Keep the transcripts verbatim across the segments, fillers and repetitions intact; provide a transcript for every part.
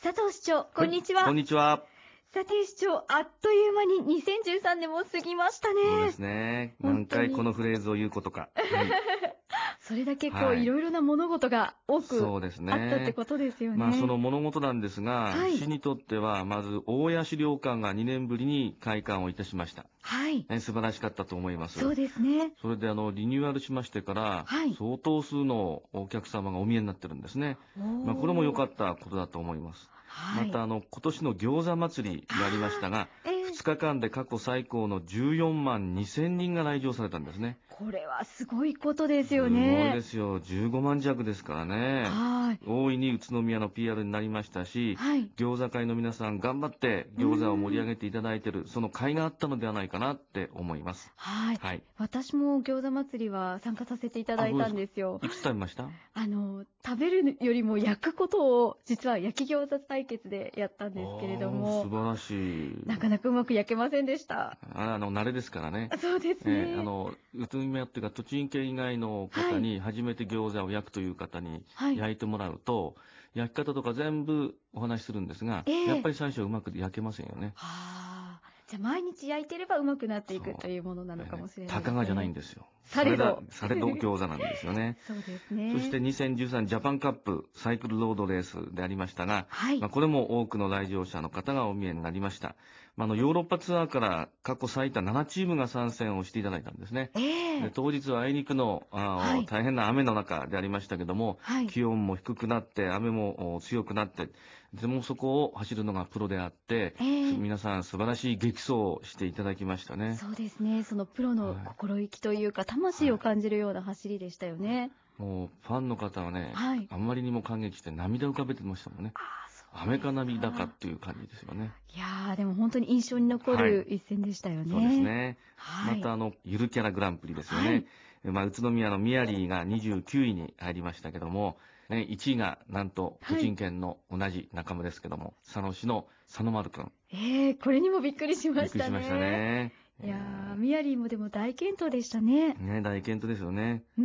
佐藤市長、こんにちは。 はい、こんにちは。 さて市長、あっという間ににせんじゅうさんねんも過ぎましたね。 そうですね。何回このフレーズを言うことか。はい、 それだけこう、 はい、 いろいろな物事が多くそうですあったってね。 ことですよね。 まあその物事なんですが、 はい。 市にとってはまず大谷資料館がにねんぶりに開館をいたしました。 はい。 ね、素晴らしかったと思います。 そうですね。 それであのリニューアルしましてからはい。 相当数のお客様がお見えになってるんですね。 おまあこれも良かー。 ったことだと思います。 はい。 またあの今年の餃子祭りでありましたが、 あー、えーふつかかんで過去最高のじゅうよんまんにせんにんが来場されたんですね。 これはすごいことですよすごいでね。 すよ。じゅうごまん弱ですからね。 はい。 大いに宇都宮の ピーアール になりましたし、 はい。 餃子会の皆さん頑張ってうー餃子を盛り上ん。 げていただいている、その甲斐があったのではないかなって思います。 はい。 はい。 私も餃子祭りは参加させていたあ、 だいたそうですか。 んですよ。 いくつ食べました？ あの、食べるよりも焼くことを、実は焼き餃子対決でやったんあですけれどあ、素も、 晴らしい。 なかなかうまく焼けませんでした。 ああの、慣れですからね。 そうですええ、あね。 の、宇都宮っていうか、栃木県以外のはい。 方に、初めて餃子を焼くという方にはい。 焼いてもらうと、焼き方とか全部お話しするんですが、 ええ。 やっぱり最初はうまく焼けませんよね。 はあ。じゃあ毎日焼いてればうまくなっていくとそう。 いうものなのええ、 かもしれないたかがじゃないですね。 んですよ。それだ、 されど。 されど餃子なんですよね。 そうですそしてね。 にせんじゅうさんジャパンカップサイクルロードレースでありましたが、 はい。 まあ、これも多くの来場者の方がお見えになりました。まあ、あのヨーロッパツアーから過去最多ななチームが参戦をしていただいたんですね。 えでえ。 当日はあいにくのあはい。 大変な雨の中でありましたけども、 はい。 気温も低くなって雨もお強くなって、でもそこを走るのがプロであって、 ええ。 皆さん素晴らしい激走をしていただきましたね。 そうですね。そのプロのはい。 心意気というか、魂をはい。 感じるような走りでしたよね。 もうファンの方はね、 はい。 あんまりにも感激して涙浮かべてましたもんね。 ああ、そう雨かです涙かっか。 ていう感じですよね。 いやー、でも本当に印象に残はい。 る一戦でしたよそうですね。 ね。 はい。 またあの、ゆるキャラグランプリですよね。 はい。 えまあ、宇都宮のミヤリーがにじゅうきゅういに入りましたけども、ね、いちいがなんとはい。 栃木県の同じ仲間ですけども、佐野市の佐野丸くん。 ええ、これにもびっくりしましたびっくりしましたね。 ね。 いやー、 えミヤリーもでも大健闘でしたね。 ーね、大健闘ですよね。 うん。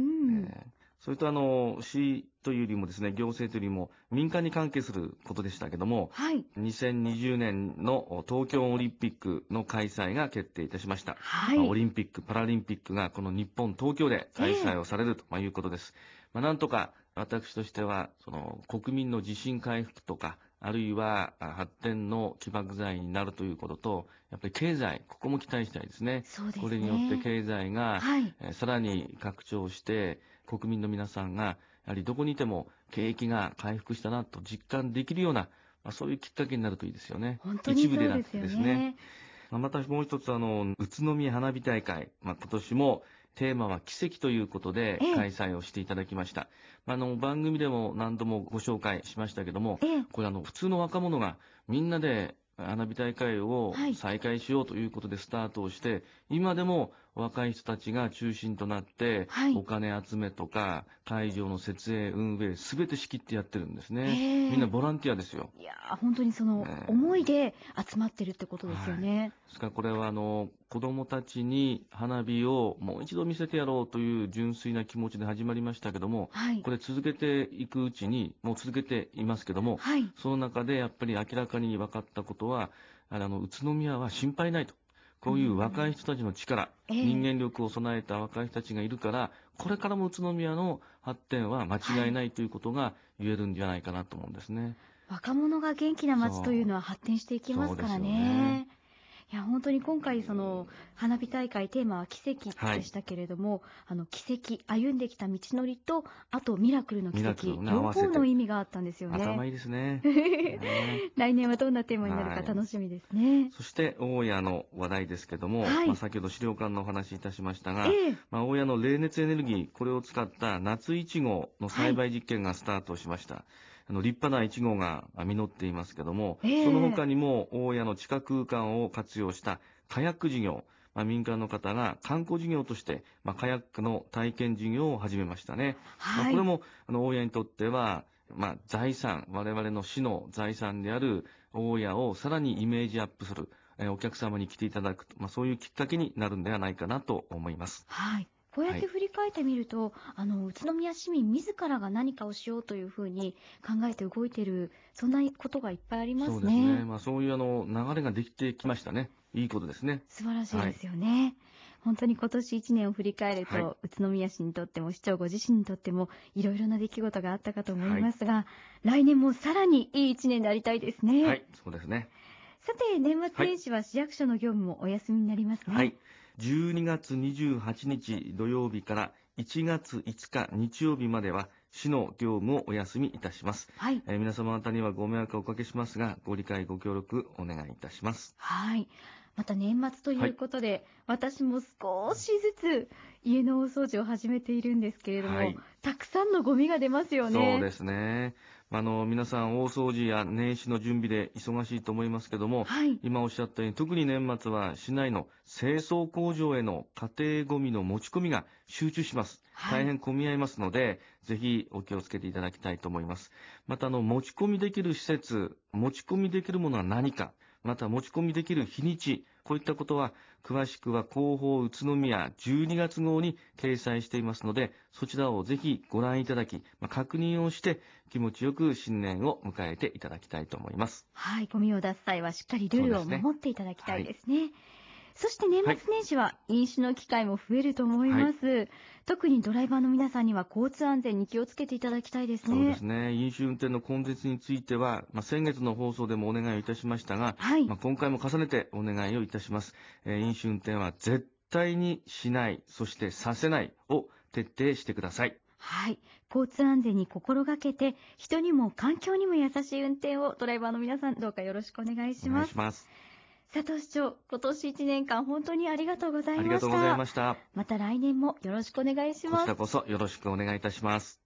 えーそれとあの、市というよりもですね、行政というよりも民間に関係することでしたけども、 はい。 にせんにじゅうねんの東京オリンピックの開催が決定いたしました。まあ、オはい。 リンピック・パラリンピックがこの日本、東京でえ開催え。 をされるということです。まあ、なんとか私としては、その国民の自信回復とか、あるいはあ発展の起爆剤になるということと、やっぱり経済、ここも期待したいですね。 そうでこれによってすね。 経済が、 はい。 えーさらに拡張して、国民の皆さんが、やはりどこにいても景気が回復したなと実感できるような、まあ、そういうきっかけになるといいですよね。 本当に一部でなくてそうですよですね。 ね。 まあまたもう一つ、あの、宇都宮花火大会、まあ、今年もテーマは奇跡ということでええ。 開催をしていただきました。まあ、あの、番組でも何度もご紹介しましたけども、 ええ。 これあの、普通の若者がみんなで花火大会をはい。 再開しようということでスタートをして、今でも若い人たちが中心となって、 はい。 お金集めとか、会場の設営、運営、すべて仕切ってやってるんですね。みんええ。 なボランティアですよ。 いやー、本当にその思いねで集まってるってことですはい。 よね。 ですからこれはあの子供たちに花火をもう一度見せてやろうという純粋な気持ちで始まりましたけども、 はい。 これ続けていくうちに、もう続けていますけども、 はい。 その中でやっぱり明らかに分かったことは、あの宇都宮は心配ないと。 うーこういう若いん。 人たちの力、 ええ。 人間力を備えた若い人たちがいるから、これからも宇都宮の発展は間はい。 違いないということが言えるんじゃないかなと思うんですね。 若者が元気な街というそう、 のは発展していきますからそうですよね。 ね。いや、本当に今回その花火大会テーマは奇跡はい。 でしたけれども、あの奇跡、歩んできた道のりと、あとミラクルの奇跡、 ミラクルをね、合両わせて。 方の意味があったんですよね。 頭いいですね。ね来年はどんなテーマになるはい。 か楽しみですね。 そして、大谷の話題ですけども、まあ、 はい。 先ほど資料館のお話しいたしましたえが、 え。 まあ、大谷の冷熱エネルギー、これを使った夏いちごのはい。 栽培実験がスタートしました。あの立派ないちごが実っていますけども、 えそのえ。 他にも大谷の地下空間を活用したカヤック事業、まあ、民間の方が観光事業として、まあ、カヤックの体験事業を始めましたね。まあ、 はい。 これもあの大谷にとっては、まあ、財産、我々の市の財産である大谷をさらにイメージアップする、えーお客様に来ていただくと、まあ、そういうきっかけになるんではないかなと思います。 はい。 こうやって振り返ってみると、あの、宇都宮市民自らが何かをしようというふうに考えて動いてる、そんなことがいっぱいありまそうすね。 ですね。まあ、そういうあの流れができてきましたね。いいことですね。 素晴らしいはい。 ですよね。本当に今年いちねんを振り返るはい。 と、宇都宮市にとっても市長ご自身にとってもいろいろな出来事があったかと思いはい。 ますが、来年もさらにいいいちねんでありたいですね。 はい。そうですね。 さて、年末はい。 年始は市役所の業務もお休みになりますね。 はい。じゅうにがつにじゅうはちにち土曜日からいちがついつか日曜日までは市の業務をお休みいたします。 はい。 えー皆様方にはご迷惑をおかけしますが、ご理解ご協力お願いいたします。 はい。また年末というはい。 ことで、私も少しずつ家の大掃除を始めているんですけれども、 はい。 たくさんのゴミが出ますよね。 そうですね。あの、皆さん大掃除や年始の準備で忙しいと思いますけども、 はい。 今おっしゃったように、特に年末は市内の清掃工場への家庭ゴミの持ち込みが集中します。 はい。 大変混み合いますので、ぜひお気をつけていただきたいと思います。また、あの、持ち込みできる施設、持ち込みできるものは何か、また持ち込みできる日にち、こういったことは、詳しくは広報宇都宮じゅうにがつ号に掲載していますので、そちらをぜひご覧いただき、まあ、確認をして気持ちよく新年を迎えていただきたいと思います。 はい。ゴミを出す際はしっかりルールをそうですね。 守っていただきたはい。 いですね。そして年はい。 末年始は飲酒の機会も増えると思いはい。 ます。特にドライバーの皆さんには交通安全に気をつけていただきたいですそうでね。 すね。飲酒運転の根絶については、まあ、先月の放送でもお願いをいたしましたが、 はい。 まあ、今回も重ねてお願いをいたします。えー飲酒運転は絶対にしない、そしてさせないを徹底してください。 はい。交通安全に心がけて、人にも環境にも優しい運転をドライバーの皆さん、どうかよろしくお願いお願いします。 します。 佐藤市長、今年いちねんかん本当にありがとうございありがとうございました。 ました。 また来年もよろしくお願いしこちます。 らこそよろしくお願いいたします。